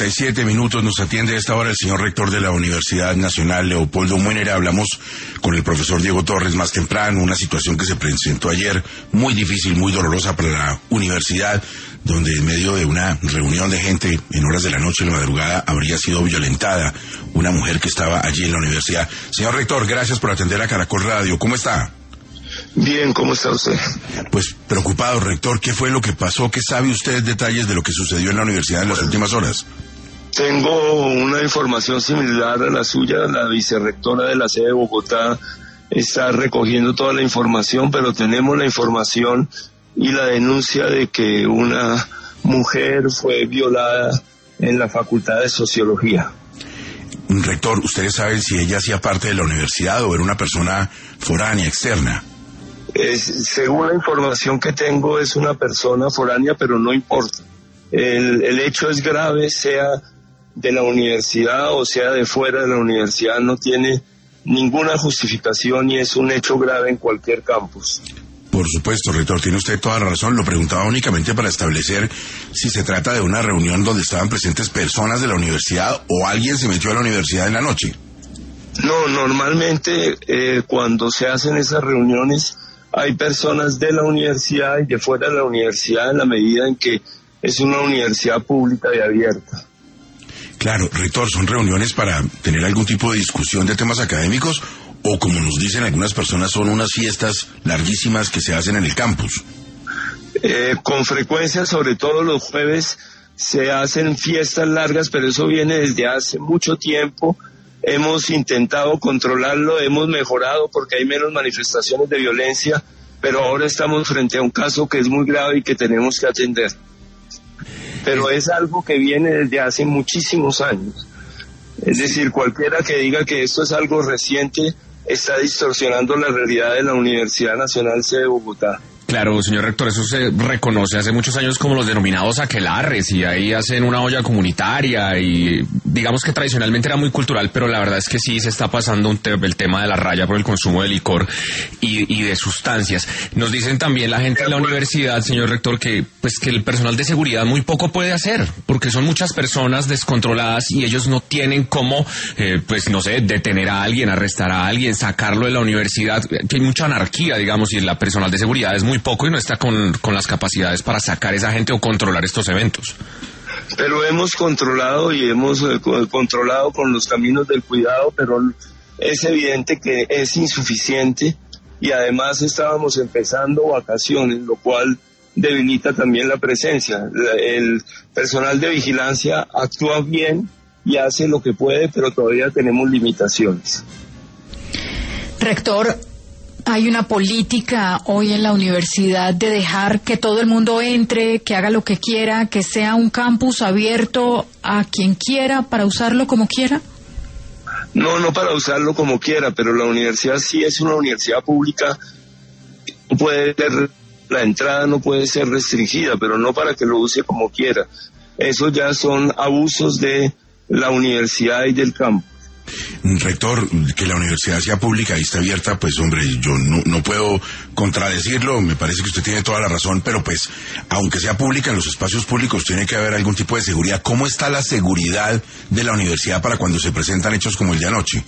7 minutos nos atiende a esta hora el señor rector de la Universidad Nacional, Leopoldo Muenera. Hablamos con el profesor Diego Torres más temprano, una situación que se presentó ayer, muy difícil, muy dolorosa para la universidad, donde en medio de una reunión de gente en horas de la noche, en la madrugada, habría sido violentada una mujer que estaba allí en la universidad. Señor rector, gracias por atender a Caracol Radio. ¿Cómo está? Bien, ¿cómo está usted? Pues preocupado, rector. ¿Qué fue lo que pasó? ¿Qué sabe usted detalles de lo que sucedió en la universidad en las últimas horas? Tengo una información similar a la suya. La vicerrectora de la sede de Bogotá está recogiendo toda la información, pero tenemos la información y la denuncia de que una mujer fue violada en la Facultad de Sociología. Rector, ¿ustedes saben si ella hacía parte de la universidad o era una persona foránea, externa? Según la información que tengo, es una persona foránea, pero no importa. El hecho es grave, sea de la universidad o sea de fuera de la universidad, no tiene ninguna justificación y es un hecho grave en cualquier campus. Por supuesto, rector, tiene usted toda la razón. Lo preguntaba únicamente para establecer si se trata de una reunión donde estaban presentes personas de la universidad o alguien se metió a la universidad en la noche. No, normalmente cuando se hacen esas reuniones hay personas de la universidad y de fuera de la universidad en la medida en que es una universidad pública y abierta. Claro, rector, ¿son reuniones para tener algún tipo de discusión de temas académicos o, como nos dicen algunas personas, son unas fiestas larguísimas que se hacen en el campus? Con frecuencia, sobre todo los jueves, se hacen fiestas largas, pero eso viene desde hace mucho tiempo. Hemos intentado controlarlo, hemos mejorado porque hay menos manifestaciones de violencia, pero ahora estamos frente a un caso que es muy grave y que tenemos que atender. Pero es algo que viene desde hace muchísimos años. Es decir, cualquiera que diga que esto es algo reciente está distorsionando la realidad de la Universidad Nacional Sede de Bogotá. Claro, señor rector, eso se reconoce hace muchos años como los denominados aquelarres, y ahí hacen una olla comunitaria y digamos que tradicionalmente era muy cultural, pero la verdad es que sí se está pasando el tema de la raya por el consumo de licor y de sustancias. Nos dicen también la gente de la universidad, señor rector, que el personal de seguridad muy poco puede hacer, porque son muchas personas descontroladas y ellos no tienen cómo, detener a alguien, arrestar a alguien, sacarlo de la universidad, que hay mucha anarquía, digamos, y el personal de seguridad es muy poco y no está con las capacidades para sacar a esa gente o controlar estos eventos. Pero hemos controlado y hemos controlado con los caminos del cuidado, pero es evidente que es insuficiente y además estábamos empezando vacaciones, lo cual debilita también la presencia. El personal de vigilancia actúa bien y hace lo que puede, pero todavía tenemos limitaciones. Rector, ¿hay una política hoy en la universidad de dejar que todo el mundo entre, que haga lo que quiera, que sea un campus abierto a quien quiera para usarlo como quiera? No para usarlo como quiera, pero la universidad sí es una universidad pública. La entrada no puede ser restringida, pero no para que lo use como quiera. Eso ya son abusos de la universidad y del campo. Rector, que la universidad sea pública y esté abierta, pues hombre, yo no puedo contradecirlo, me parece que usted tiene toda la razón, pero pues, aunque sea pública, en los espacios públicos tiene que haber algún tipo de seguridad. ¿Cómo está la seguridad de la universidad para cuando se presentan hechos como el de anoche?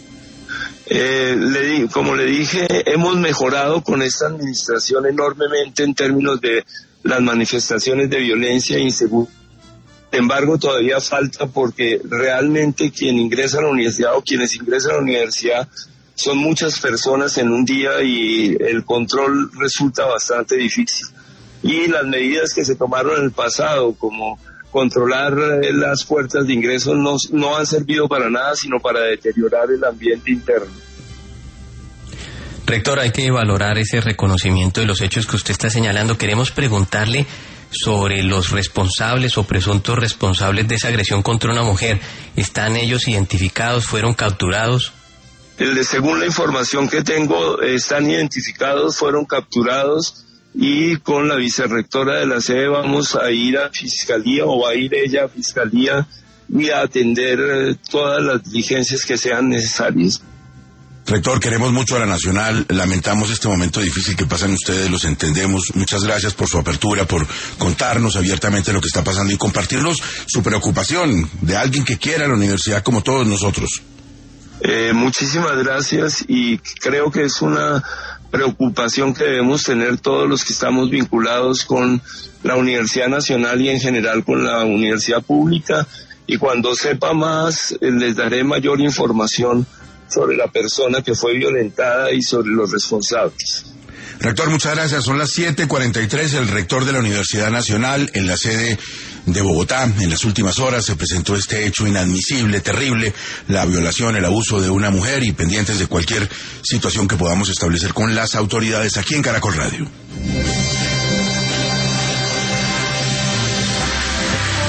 Como le dije, hemos mejorado con esta administración enormemente en términos de las manifestaciones de violencia e inseguridad. Sin embargo, todavía falta porque realmente quien ingresa a la universidad o quienes ingresan a la universidad son muchas personas en un día y el control resulta bastante difícil. Y las medidas que se tomaron en el pasado, como controlar las puertas de ingreso, no han servido para nada, sino para deteriorar el ambiente interno. Rector, hay que valorar ese reconocimiento de los hechos que usted está señalando. Queremos preguntarle sobre los responsables o presuntos responsables de esa agresión contra una mujer. ¿Están ellos identificados? ¿Fueron capturados? Según la información que tengo, están identificados, fueron capturados y con la vicerrectora de la sede vamos a ir a Fiscalía o va a ir ella a Fiscalía y a atender todas las diligencias que sean necesarias. Rector, queremos mucho a la Nacional, lamentamos este momento difícil que pasan ustedes, los entendemos. Muchas gracias por su apertura, por contarnos abiertamente lo que está pasando y compartirnos su preocupación de alguien que quiera la universidad como todos nosotros. Muchísimas gracias, y creo que es una preocupación que debemos tener todos los que estamos vinculados con la Universidad Nacional y en general con la universidad pública, y cuando sepa más les daré mayor información sobre la persona que fue violentada y sobre los responsables. Rector, muchas gracias. Son las 7:43. El rector de la Universidad Nacional, en la sede de Bogotá, en las últimas horas se presentó este hecho inadmisible, terrible, la violación, el abuso de una mujer, y pendientes de cualquier situación que podamos establecer con las autoridades aquí en Caracol Radio.